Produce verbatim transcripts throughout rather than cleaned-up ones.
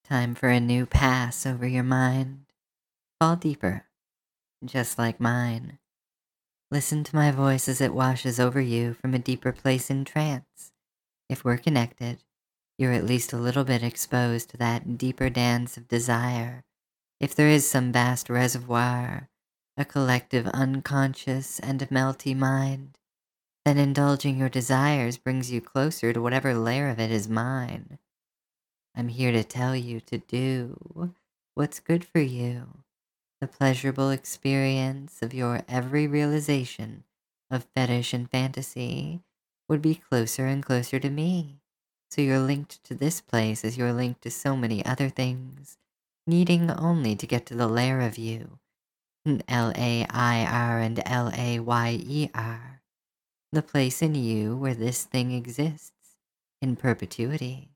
Time for a new pass over your mind. Fall deeper, just like mine. Listen to my voice as it washes over you from a deeper place in trance. If we're connected, you're at least a little bit exposed to that deeper dance of desire. If there is some vast reservoir, a collective unconscious and melty mind, then indulging your desires brings you closer to whatever layer of it is mine. I'm here to tell you to do what's good for you. The pleasurable experience of your every realization of fetish and fantasy would be closer and closer to me. So you're linked to this place as you're linked to so many other things, needing only to get to the layer of you, L A I R and L A Y E R, the place in you where this thing exists in perpetuity.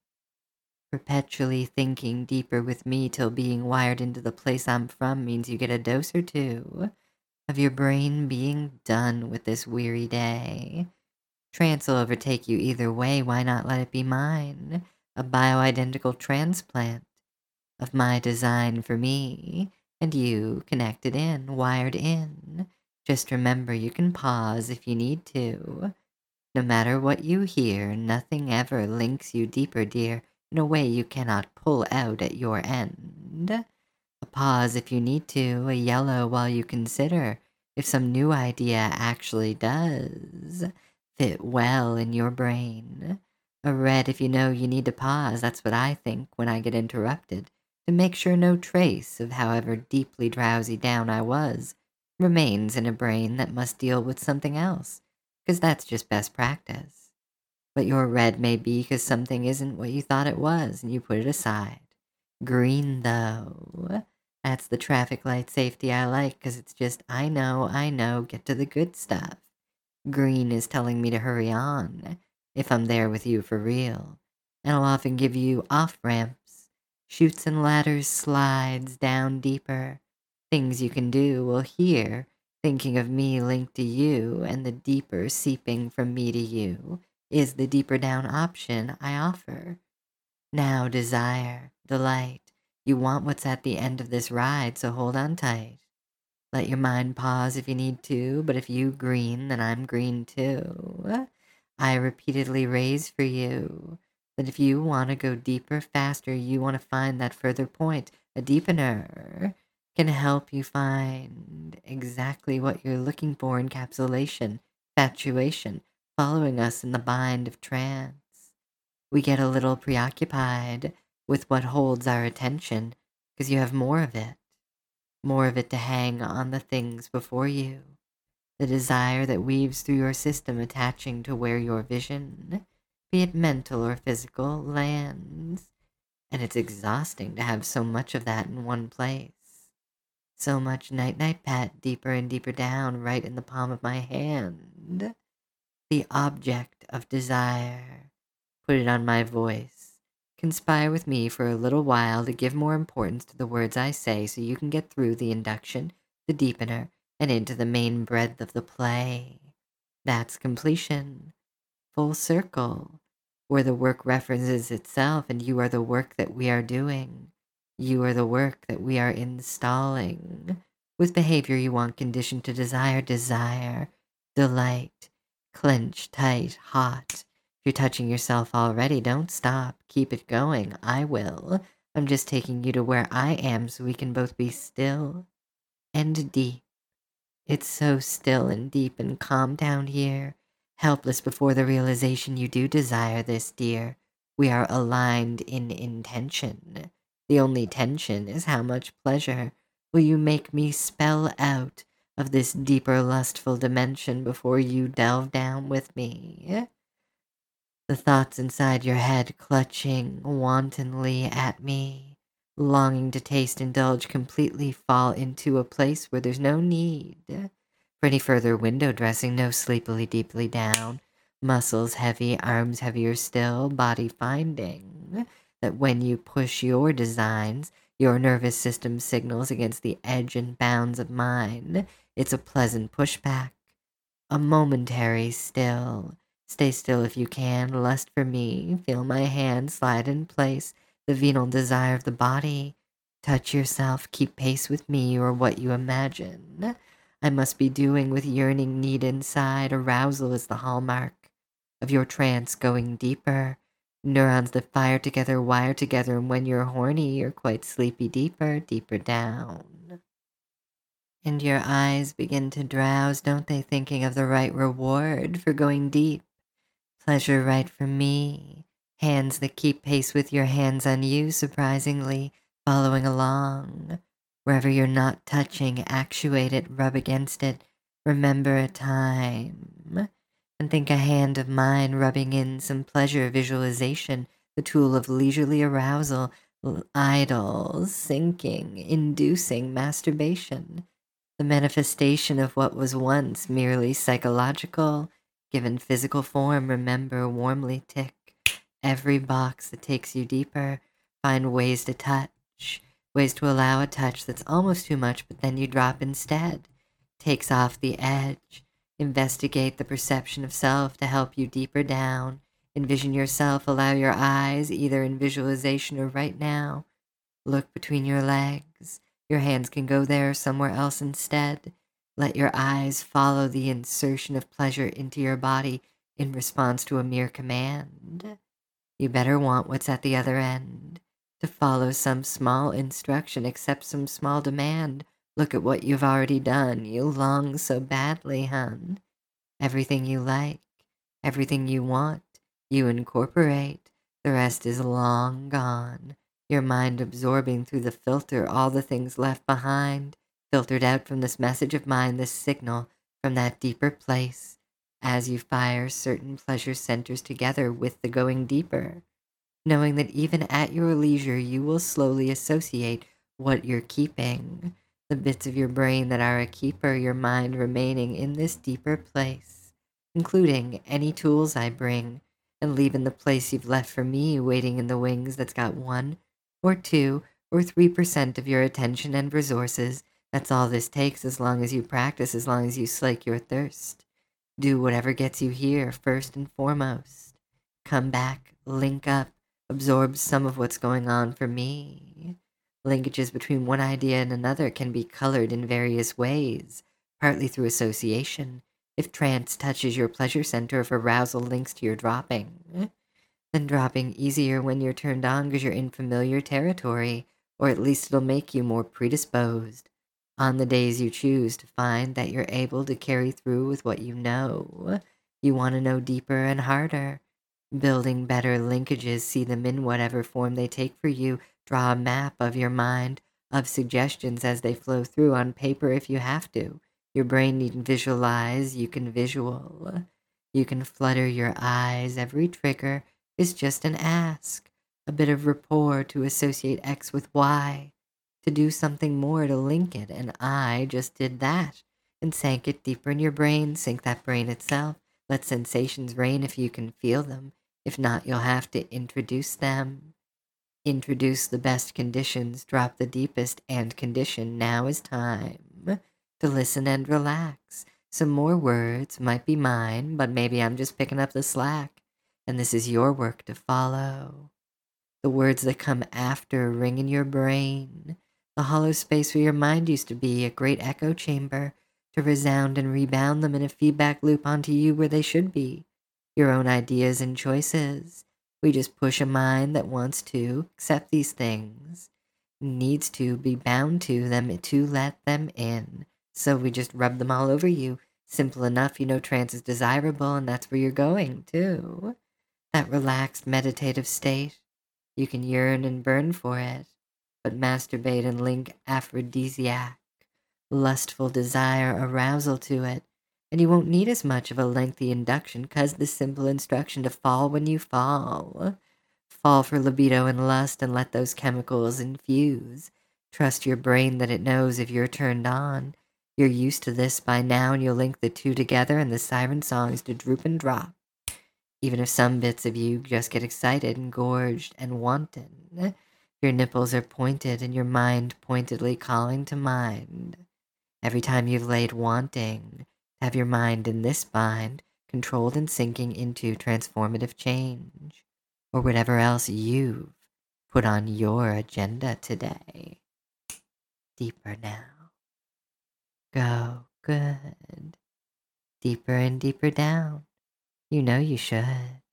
Perpetually thinking deeper with me till being wired into the place I'm from means you get a dose or two of your brain being done with this weary day. Trance will overtake you either way, why not let it be mine? A bioidentical transplant of my design for me and you connected in, wired in. Just remember you can pause if you need to. No matter what you hear, nothing ever links you deeper, dear, in a way you cannot pull out at your end. A pause if you need to, a yellow while you consider if some new idea actually does fit well in your brain. A red if you know you need to pause, that's what I think when I get interrupted, to make sure no trace of however deeply drowsy down I was remains in a brain that must deal with something else, because that's just best practice. But your red may be because something isn't what you thought it was and you put it aside. Green, though, that's the traffic light safety I like because it's just, I know, I know, get to the good stuff. Green is telling me to hurry on if I'm there with you for real. And I'll often give you off ramps, chutes and ladders, slides down deeper, things you can do. Well, here, thinking of me linked to you and the deeper seeping from me to you is the deeper down option I offer. Now, desire, delight, you want what's at the end of this ride, so hold on tight. Let your mind pause if you need to, but if you green, then I'm green too. I repeatedly raise for you that if you want to go deeper, faster, you want to find that further point, a deepener can help you find exactly what you're looking for, encapsulation, fatuation, following us in the bind of trance. We get a little preoccupied with what holds our attention because you have more of it, more of it to hang on the things before you. The desire that weaves through your system attaching to where your vision, be it mental or physical, lands. And it's exhausting to have so much of that in one place. So much night-night pat deeper and deeper down right in the palm of my hand. The object of desire. Put it on my voice. Conspire with me for a little while to give more importance to the words I say so you can get through the induction, the deepener, and into the main breadth of the play. That's completion. Full circle. Where the work references itself and you are the work that we are doing. You are the work that we are installing. With behavior you want conditioned to desire, desire, delight, clench, tight, hot. If you're touching yourself already, don't stop. Keep it going. I will. I'm just taking you to where I am so we can both be still and deep. It's so still and deep and calm down here. Helpless before the realization you do desire this, dear. We are aligned in intention. The only tension is how much pleasure will you make me spell out of this deeper lustful dimension before you delve down with me. The thoughts inside your head clutching wantonly at me, longing to taste, indulge, completely fall into a place where there's no need for any further window dressing, no sleepily deeply down, muscles heavy, arms heavier still, body finding that when you push your designs, your nervous system signals against the edge and bounds of mine. It's a pleasant pushback, a momentary still. Stay still if you can, lust for me, feel my hand slide in place, the venal desire of the body. Touch yourself, keep pace with me or what you imagine. I must be doing with yearning need inside. Arousal is the hallmark of your trance going deeper. Neurons that fire together wire together, and when you're horny, you're quite sleepy deeper, deeper down. And your eyes begin to drowse, don't they, thinking of the right reward for going deep? Pleasure right for me. Hands that keep pace with your hands on you, surprisingly, following along. Wherever you're not touching, actuate it, rub against it. Remember a time. And think a hand of mine rubbing in some pleasure visualization, the tool of leisurely arousal, idle, sinking, inducing masturbation. The manifestation of what was once merely psychological, given physical form. Remember, warmly tick every box that takes you deeper. Find ways to touch, ways to allow a touch that's almost too much, but then you drop instead. Takes off the edge. Investigate the perception of self to help you deeper down. Envision yourself, allow your eyes, either in visualization or right now. Look between your legs. Your hands can go there or somewhere else instead. Let your eyes follow the insertion of pleasure into your body in response to a mere command. You better want what's at the other end. To follow some small instruction, accept some small demand. Look at what you've already done. You long so badly, hun. Everything you like, everything you want, you incorporate. The rest is long gone. Your mind absorbing through the filter all the things left behind, filtered out from this message of mine, this signal from that deeper place, as you fire certain pleasure centers together with the going deeper, knowing that even at your leisure you will slowly associate what you're keeping, the bits of your brain that are a keeper, your mind remaining in this deeper place, including any tools I bring, and leaving the place you've left for me waiting in the wings that's got one or two or three percent of your attention and resources. That's all this takes, as long as you practice, as long as you slake your thirst. Do whatever gets you here first and foremost. Come back, link up, absorb some of what's going on for me. Linkages between one idea and another can be colored in various ways, partly through association. If trance touches your pleasure center, if arousal links to your dropping, then dropping easier when you're turned on because you're in familiar territory, or at least it'll make you more predisposed on the days you choose to find that you're able to carry through with what you know. You want to know deeper and harder. Building better linkages, see them in whatever form they take for you. Draw a map of your mind, of suggestions as they flow through on paper if you have to. Your brain needn't visualize, you can visual. You can flutter your eyes. Every trigger is just an ask, a bit of rapport to associate X with Y, to do something more to link it, and I just did that and sank it deeper in your brain. Sink that brain itself. Let sensations reign if you can feel them. If not, you'll have to introduce them. Introduce the best conditions, drop the deepest, and condition. Now is time to listen and relax. Some more words might be mine, but maybe I'm just picking up the slack, and this is your work to follow. The words that come after ring in your brain, the hollow space where your mind used to be, a great echo chamber to resound and rebound them in a feedback loop onto you where they should be, your own ideas and choices. We just push a mind that wants to accept these things, needs to be bound to them to let them in. So we just rub them all over you. Simple enough, you know trance is desirable, and that's where you're going, too. That relaxed meditative state. You can yearn and burn for it, but masturbate and link aphrodisiac, lustful desire, arousal to it, and you won't need as much of a lengthy induction, cause the simple instruction to fall when you fall. Fall for libido and lust and let those chemicals infuse. Trust your brain that it knows if you're turned on. You're used to this by now, and you'll link the two together and the siren songs to droop and drop. Even if some bits of you just get excited and gorged and wanton. Your nipples are pointed and your mind pointedly calling to mind. Every time you've laid wanting, have your mind in this bind, controlled and sinking into transformative change, or whatever else you've put on your agenda today. Deeper now. Go, good. Deeper and deeper down. You know you should.